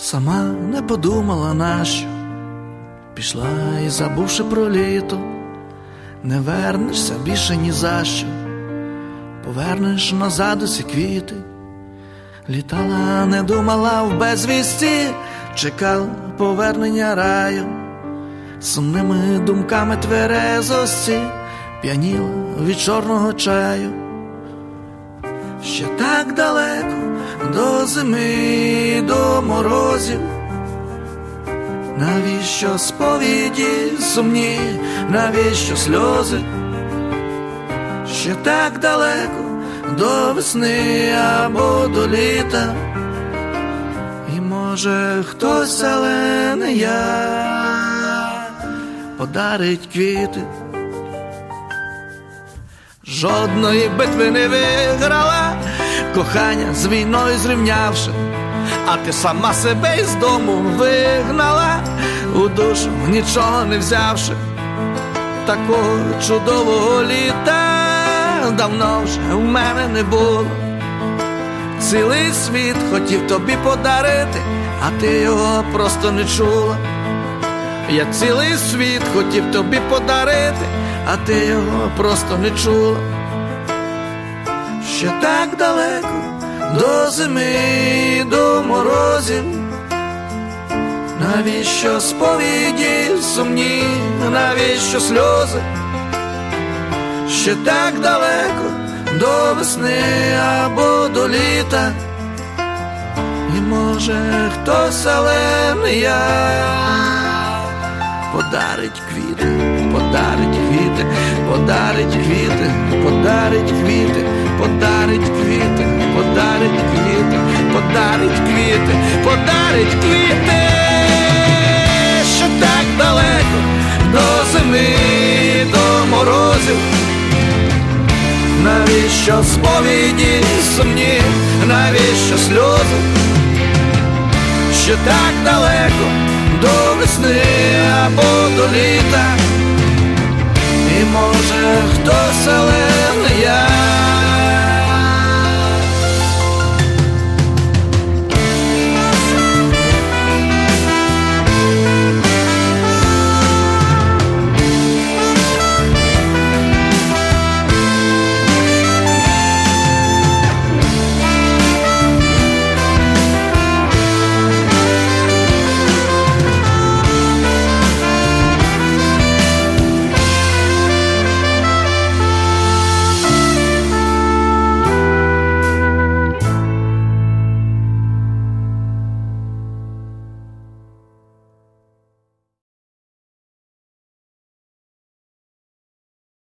Сама не подумала нащо, пішла і забувши про літо. Не вернешся більше ні за що, повернеш назад усі квіти. Літала, не думала в безвісті, чекала повернення раю. Сумними думками тверезості п'яніла від чорного чаю. Ще так далеко до зими, до морозів. Навіщо сповіді сумні, навіщо сльози? Ще так далеко до весни або до літа. І може хтось, але не я, подарить квіти. Жодної битви не виграла, кохання з війною зрівнявши. А ти сама себе із дому вигнала, у душу нічого не взявши. Такого чудового літа давно вже у мене не було. Цілий світ хотів тобі подарити, а ти його просто не чула. Я цілий світ хотів тобі подарити, а ти його просто не чула. Ще так далеко до зими, до морозів. Навіщо сповіді сумні, навіщо сльози? Ще так далеко до весни або до літа. І може хтось, але не я, подарить квіти, подарить квіти, подарить квіти, подарить квіти, подарить квіти, подарить квіти, подарить квіти, подарить квіти. Що так далеко до зими, до морозів. Навіщо сповіді сумні, навіщо сльози? Що так далеко до весни або до літа. І може хтось, але